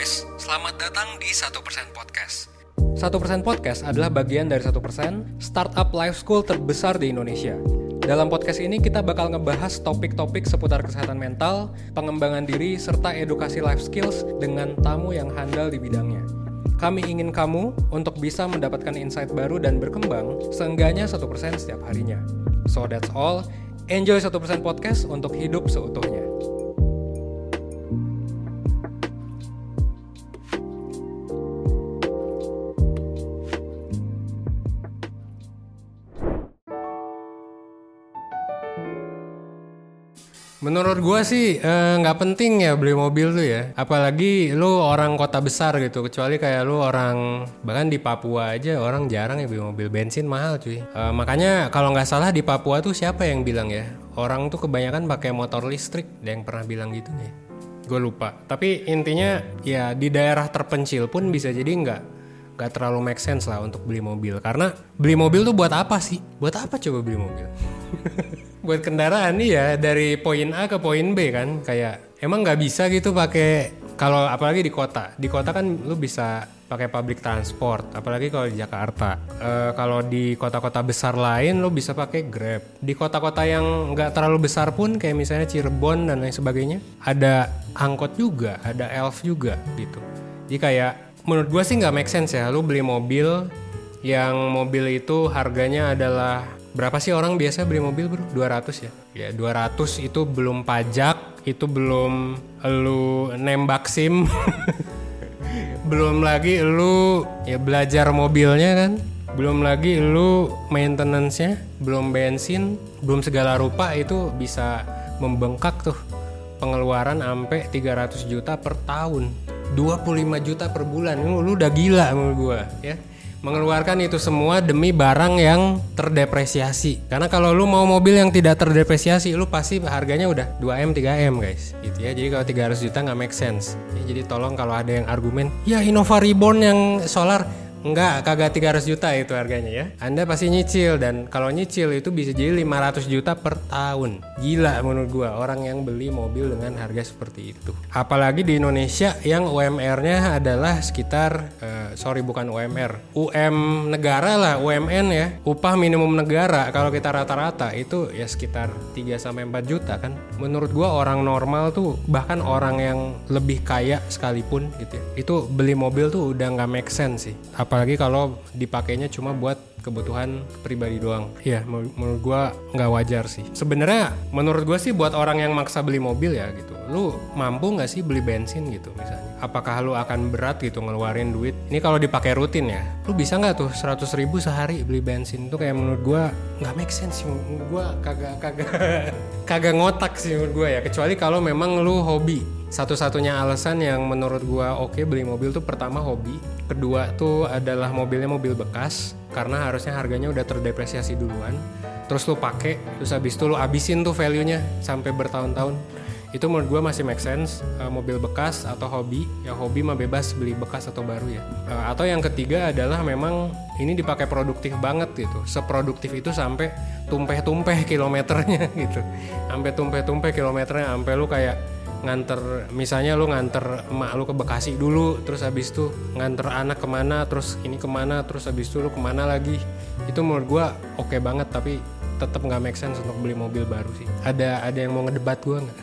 guys, selamat datang di 1% Podcast. 1% Podcast adalah bagian dari 1% startup life school terbesar di Indonesia. Dalam podcast ini kita bakal ngebahas topik-topik seputar kesehatan mental, pengembangan diri, serta edukasi life skills dengan tamu yang handal di bidangnya. Kami ingin kamu untuk bisa mendapatkan insight baru dan berkembang seenggaknya 1% setiap harinya. So that's all, enjoy 1% Podcast untuk hidup seutuhnya. Menurut gue sih nggak penting ya beli mobil tuh ya, apalagi lu orang kota besar gitu, kecuali kayak lu orang bahkan di Papua aja orang jarang ya beli mobil, bensin mahal cuy. Makanya kalau nggak salah di Papua tuh siapa yang bilang ya, orang tuh kebanyakan pakai motor listrik, ada yang pernah bilang gitu nih, gue lupa. Tapi intinya ya di daerah terpencil pun bisa jadi nggak terlalu make sense lah untuk beli mobil, karena beli mobil tuh buat apa sih? Buat apa coba beli mobil? Buat kendaraan nih ya, dari poin A ke poin B kan, kayak emang nggak bisa gitu pakai, kalau apalagi di kota kan lu bisa pakai public transport, apalagi kalau di Jakarta. Kalau di kota-kota besar lain lu bisa pakai Grab. Di kota-kota yang nggak terlalu besar pun kayak misalnya Cirebon dan lain sebagainya, ada angkot juga, ada elf juga gitu. Jadi kayak menurut gue sih nggak make sense ya lu beli mobil yang mobil itu harganya adalah, berapa sih orang biasa beli mobil bro? 200 ya? Ya 200 itu belum pajak, itu belum lu nembak SIM. Belum lagi lu ya belajar mobilnya kan, belum lagi lu maintenance-nya, belum bensin, belum segala rupa, itu bisa membengkak tuh pengeluaran sampai 300 juta per tahun, 25 juta per bulan. Lu udah gila menurut gua ya, mengeluarkan itu semua demi barang yang terdepresiasi. Karena kalau lu mau mobil yang tidak terdepresiasi, lu pasti harganya udah 2M 3M guys gitu ya. Jadi kalau 300 juta nggak make sense ya. Jadi tolong kalau ada yang argumen ya Innova Reborn yang solar, enggak, kagak 300 juta itu harganya ya. Anda pasti nyicil, dan kalau nyicil itu bisa jadi 500 juta per tahun. Gila menurut gua orang yang beli mobil dengan harga seperti itu. Apalagi di Indonesia yang UMR-nya adalah sekitar bukan UMR, UM negara lah, UMN ya, upah minimum negara. Kalau kita rata-rata itu ya sekitar 3-4 juta kan. Menurut gua orang normal tuh, bahkan orang yang lebih kaya sekalipun gitu ya, itu beli mobil tuh udah nggak make sense sih. Apalagi kalau dipakainya cuma buat kebutuhan pribadi doang. Iya, menurut gue nggak wajar sih. Sebenarnya menurut gue sih buat orang yang maksa beli mobil ya gitu, lu mampu nggak sih beli bensin gitu misalnya? Apakah lu akan berat gitu ngeluarin duit? Ini kalau dipakai rutin ya, lu bisa nggak tuh 100 ribu sehari beli bensin? Itu kayak menurut gue nggak make sense sih. Menurut gue kagak ngotak sih menurut gue ya. Kecuali kalau memang lu hobi. Satu-satunya alasan yang menurut gua oke beli mobil tuh, pertama hobi, kedua tuh adalah mobilnya mobil bekas karena harusnya harganya udah terdepresiasi duluan, terus lu pakai, terus habis itu lu abisin tuh value-nya sampai bertahun-tahun. Itu menurut gua masih make sense. Mobil bekas atau hobi, ya hobi mah bebas beli bekas atau baru ya. Atau yang ketiga adalah memang ini dipakai produktif banget gitu, seproduktif itu sampai tumpeh-tumpeh kilometernya gitu, sampai tumpeh-tumpeh kilometernya, sampai lu kayak nganter, misalnya lu nganter emak lu ke Bekasi dulu, terus habis itu nganter anak kemana, terus ini kemana, terus habis itu lu kemana lagi. Itu menurut gua oke banget, tapi tetap nggak make sense untuk beli mobil baru sih. Ada yang mau ngedebat gua nggak?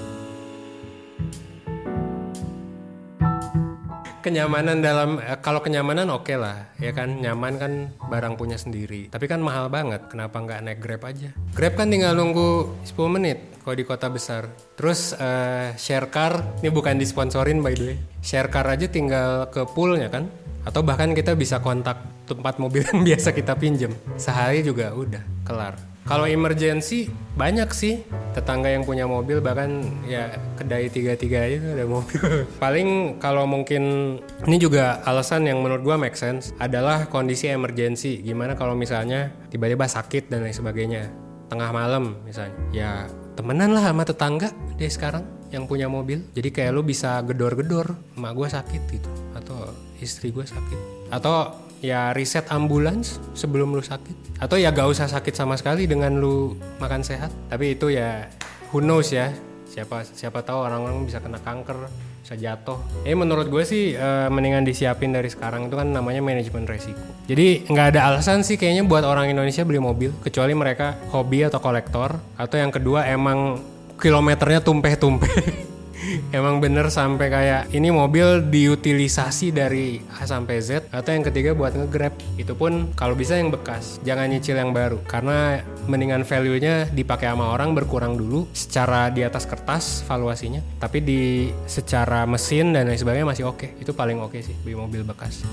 Kenyamanan dalam, kalau kenyamanan oke lah ya kan, nyaman kan barang punya sendiri, tapi kan mahal banget. Kenapa nggak naik Grab aja? Grab kan tinggal nunggu 10 menit kalau di kota besar. Terus share car, ini bukan disponsorin by the way, share car aja tinggal ke poolnya kan, atau bahkan kita bisa kontak tempat mobil yang biasa kita pinjem, sehari juga udah kelar. Kalau emergency banyak sih tetangga yang punya mobil, bahkan ya kedai 3-3 aja ada mobil. Paling kalau mungkin ini juga alasan yang menurut gua make sense adalah kondisi emergency. Gimana kalau misalnya tiba-tiba sakit dan lain sebagainya, tengah malam misalnya, ya temenan lah sama tetangga deh sekarang yang punya mobil. Jadi kayak lu bisa gedor-gedor, emak gua sakit gitu, atau istri gua sakit, atau ya riset ambulans sebelum lu sakit, atau ya gak usah sakit sama sekali dengan lu makan sehat. Tapi itu ya who knows ya, siapa tahu orang-orang bisa kena kanker, bisa bisa jatuh. Menurut gue sih mendingan disiapin dari sekarang, itu kan namanya manajemen resiko. Jadi nggak ada alasan sih kayaknya buat orang Indonesia beli mobil, kecuali mereka hobi atau kolektor, atau yang kedua emang kilometernya tumpeh-tumpeh. Emang bener sampai kayak ini mobil diutilisasi dari A sampai Z. Atau yang ketiga buat nge-grab, itu pun kalau bisa yang bekas, jangan nyicil yang baru, karena mendingan value-nya dipakai sama orang berkurang dulu secara di atas kertas valuasinya, tapi di secara mesin dan lain sebagainya masih oke. Itu paling oke sih beli mobil bekas.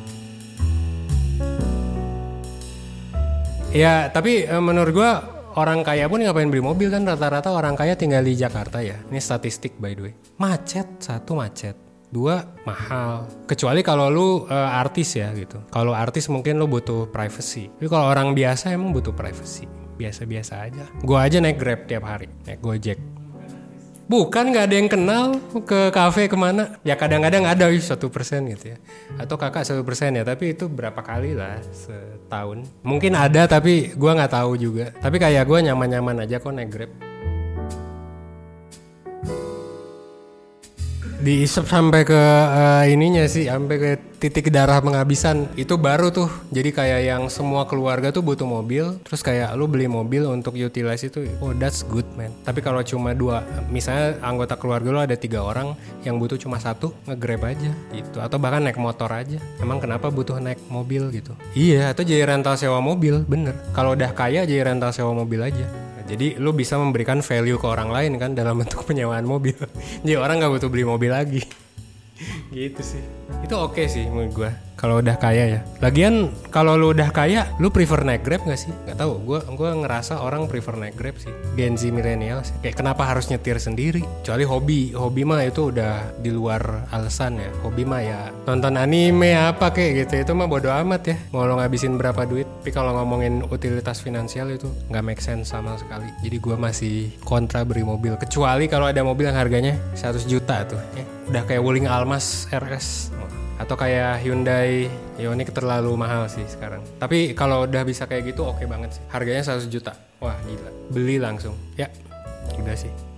Ya tapi menurut gua orang kaya pun ngapain beli mobil, kan rata-rata orang kaya tinggal di Jakarta ya. Ini statistik by the way. Macet, satu macet, dua mahal. Kecuali kalau lu artis ya gitu. Kalau artis mungkin lu butuh privacy. Tapi kalau orang biasa emang butuh privacy. Biasa-biasa aja. Gua aja naik Grab tiap hari, naik Gojek. Bukan gak ada yang kenal, ke kafe kemana. Ya kadang-kadang ada 1% gitu ya. Atau kakak 1% ya, tapi itu berapa kali lah setahun. Mungkin ada tapi gue gak tahu juga. Tapi kayak gue nyaman-nyaman aja kok naik Grab. Diisep sampai ke ininya sih, sampai ke titik darah penghabisan. Itu baru tuh. Jadi kayak yang semua keluarga tuh butuh mobil, terus kayak lu beli mobil untuk utilize itu. Oh, that's good man. Tapi kalau cuma 2, misalnya anggota keluarga lu ada 3 orang yang butuh cuma 1, nge-grab aja gitu. Atau bahkan naik motor aja. Emang kenapa butuh naik mobil gitu? Iya, atau jadi rental sewa mobil, bener. Kalau udah kaya jadi rental sewa mobil aja. Jadi lu bisa memberikan value ke orang lain kan dalam bentuk penyewaan mobil. Jadi orang gak butuh beli mobil lagi. Gitu sih. Itu oke sih menurut gue kalau udah kaya ya. Lagian kalau lu udah kaya, lu prefer naik Grab gak sih? Gak tahu. Gue ngerasa orang prefer naik Grab sih. Gen Z millennial sih. Kayak kenapa harus nyetir sendiri? Kecuali hobi mah itu udah di luar alasan ya. Hobi mah ya nonton anime apa kayak gitu. Itu mah bodo amat ya. Mau lo ngabisin berapa duit. Tapi kalau ngomongin utilitas finansial itu nggak make sense sama sekali. Jadi gue masih kontra beli mobil. Kecuali kalau ada mobil yang harganya 100 juta tuh. Udah kayak Wuling Almas RS. Atau kayak Hyundai Ioniq terlalu mahal sih sekarang. Tapi kalau udah bisa kayak gitu oke banget sih. Harganya 100 juta. Wah gila. Beli langsung. Ya udah sih.